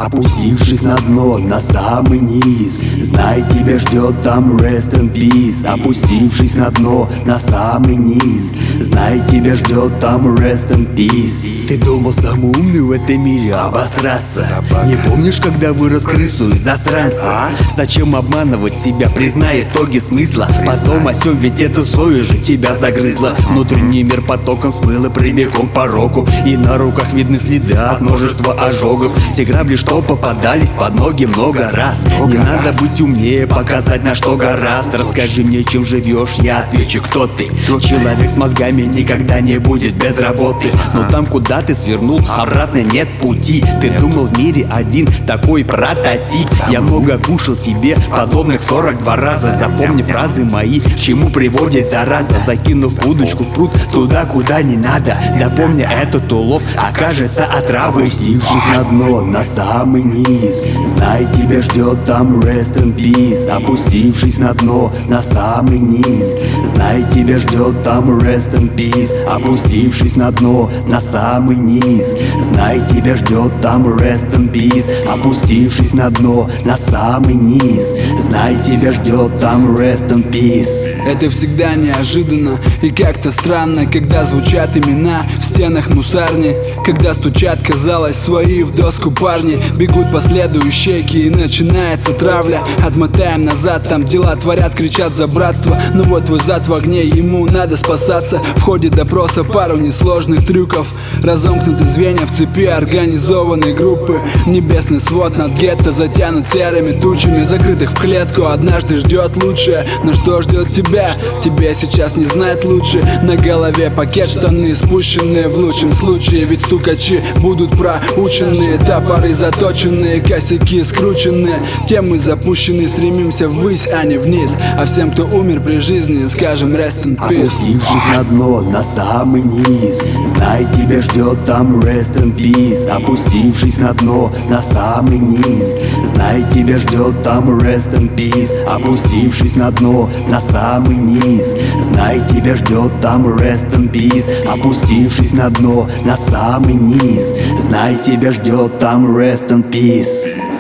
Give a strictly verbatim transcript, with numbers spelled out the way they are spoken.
опустившись на дно, на самый низ. Знай, тебя ждет там rest in peace. Опустившись на дно, на самый низ. Знай, тебя ждет там rest in peace. Ты думал самый умный в этом мире, обосраться. Не помнишь, когда вырос крысу из засранца? Зачем обманывать себя, признай итоги смысла. Потом осём, ведь это Зоя же тебя загрызла. Внутренний мир потоком смыло прямиком по року. И на руках видны следы от множества ожогов. Те грабли, что попадались под ноги много раз. Не надо быть умнее, показать на что гораст. Расскажи мне, чем живешь, я отвечу, кто ты. Человек с мозгами никогда не будет без работы. Но там, куда ты свернул, обратно нет пути. Ты думал, в мире один такой прототип. Я много кушал тебе подобных сорок два раза. Запомни фразы мои, к чему приводит зараза. Закинув удочку в пруд туда, куда не надо. Запомни, этот улов окажется отравой. Опустившись на дно, на самый низ. Знай, тебя ждет там rest in peace. Опустившись на дно, на самый низ. Знай, тебя ждет там rest in peace. Опустившись на дно, на самый низ. Знай, тебя ждет там rest in peace. Опустившись на дно, на самый низ. Знай, тебя ждет там rest in peace. Это всегда неожиданно и как-то странно, когда звучат имена в стенах мусарни. Когда стучат, казалось, свои в доску парни. Бегут по следу ищейки и начинается травля. Отмотаем назад, там дела творят, кричат за братство. Но вот твой зад в огне, ему надо спасаться. В ходе допроса пару несложных трюков. Разомкнуты звенья в цепи организованной группы. Небесный свод над гетто затянут серыми тучами. Закрытых в клетку однажды ждет лучшее. Но что ждет тебя? Тебе сейчас не знать лучше. На голове пакет, штаны спущенные в лучшем случае. Ведь стукачи будут проученные, топоры заточенные, косяки скрученные. Темы запущены, стремимся ввысь, а не вниз. А всем, кто умер при жизни, скажем rest in peace. Опустившись на дно, на самый низ. Знай, тебя ждет там rest in peace. Опустившись на дно, на самый низ. Знай, тебя ждет там rest in peace. Опустившись на дно, на самый низ. Знай, тебя ждет там rest in peace. Опустившись на дно, на самый низ. Знай, тебя ждет там rest in peace.